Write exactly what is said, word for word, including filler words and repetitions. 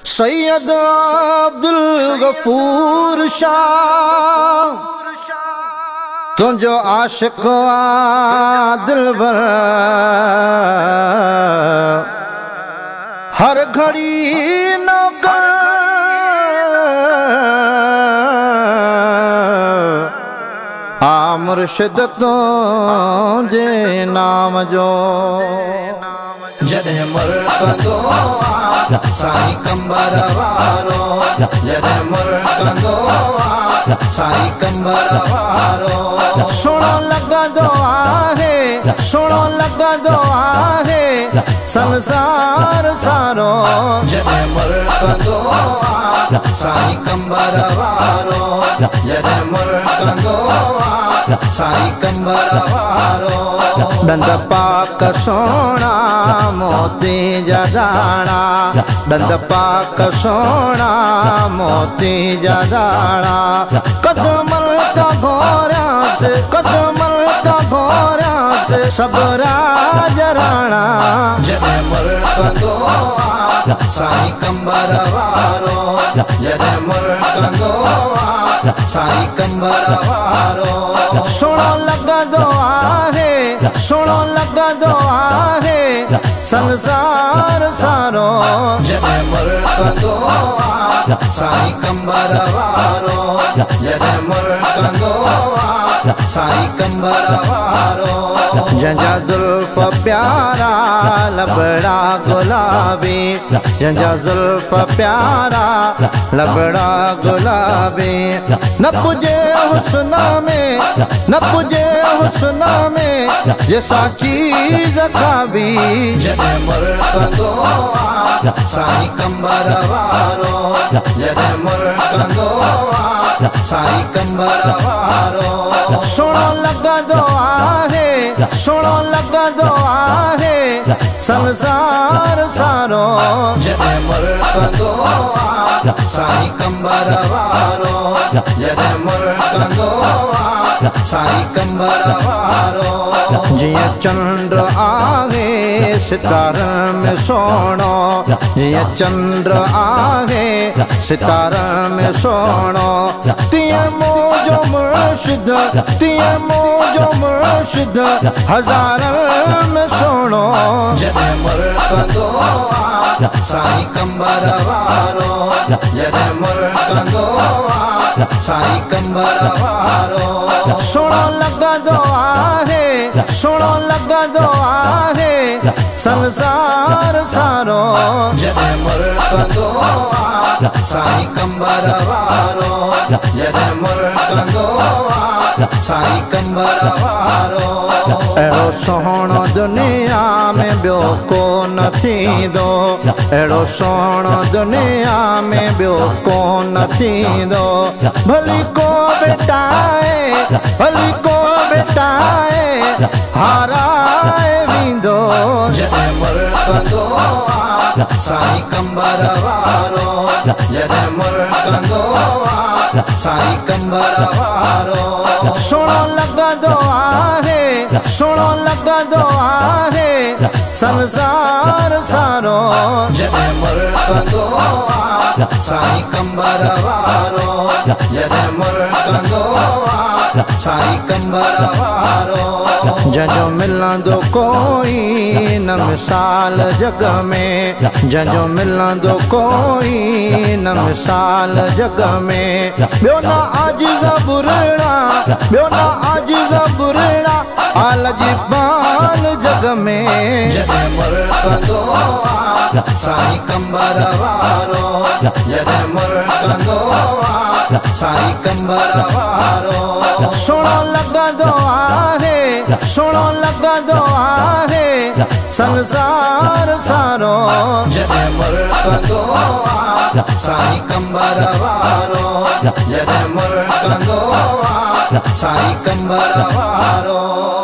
सैयद अब्दुल गफूर शाह तुझो आशिक दिलबर हर घड़ी नौकर आ मुर्शिद तुझे नाम जो जॾहिं मुर्कंदो आ साईं कंबर वारो जॾहिं मुर्कंदो आ साईं कंबर वारो सुहिणो लॻंदो आहे सुहिणो लॻंदो आहे संसार सारो जॾहिं मुर्कंदो आ साईं कंबर वारो जॾहिं मुर्कंदो आ साईं कंबर वारो डंद पाक सोना मोती जा दाणा डंद पाक सोना मोती जा दाणा कदमल का घोरा से कदमल का घोरा से सब राजराणा जॾहिं मुर्कंदो आ साईं कंबर वारो जॾहिं मुर्कंदो आ साईं कंबर वारो सुहिणो लॻंदो आहे सुहिणो लॻंदो आहे संसार सारो जॾहिं मुर्कंदो आ साईं कंबर वारो जॾहिं मुर्कंदो आ साईं कंबर वारो जंहिंजा ज़ुल्फ़ प्यारा लबड़ा गुलाबी जंहिंजा ज़ुल्फ़ प्यारा लबड़ा गुलाबी न पुजे हुस्न में न पुजे हुस्न में जैसा चीज़ खाबी जॾहिं मुर्कंदो आ साईं कंबर वारो जॾहिं मुर्कंदो आ साईं कंबर वारो सुहिणो लॻंदो आहे सुहिणो लॻंदो आहे संसार सारो जॾहिं मुर्कंदो आ साईं कंबर वारो जॾहिं मुर्कंदो आ साईं कंबर वारो जियां चंद्र आहे सितारनि में सोणो जियां चंद्र आहे सितारनि में सोणो तीअं मुंहिंजो मुर्शिद तीअं मुंहिंजो मुर्शिद हज़ारनि में सोणो जॾहिं मुर्कंदो आ साईं कंबर वारो जॾहिं मुर्कंदो आ साईं कंबर वारो सुहिणो लॻंदो आहे सुहिणो लॻंदो आहे संसार सारो जॾहिं मुर्कंदो आ साईं कंबर वारो जॾहिं मुर्कंदो आ साईं कंबर वारो अहिड़ो सुहिणो दुनिया में ॿियो को न थींदो अहिड़ो सुहिणो दुनिया में ॿियो को न थींदो भली को बेटाए भली को बेटाए हाराए वेंदो जॾहिं मुर्कंदो आ साईं कंबर वारो जॾहिं मुर्कंदो आ साईं कंबर वारो सुहिणो लॻंदो आहे सुहिणो लॻंदो आहे संसार सारो जॾहिं मुर्कंदो आ साईं कंबर वारो जॾहिं मुर्कंदो आ साईं कंबर वारो जंहिंजो मिलंदो कोई न मिसाल जग में जंहिंजो मिलंदो कोई न मिसाल जग में ॿियो न आजिज़ बुरड़ा ॿियो न आजिज़ बुरड़ा आल जी बाल जग में जॾहिं मुर्कंदो आ साईं कंबर वारो जॾहिं मुर्कंदो आ साईं कंबर वारो सुहिणो लॻंदो आहे सुहिणो लॻंदो आहे संसार सारो जॾहिं मुर्कंदो आ साईं कंबर वारो जॾहिं मुर्कंदो आ साईं कंबर वारो।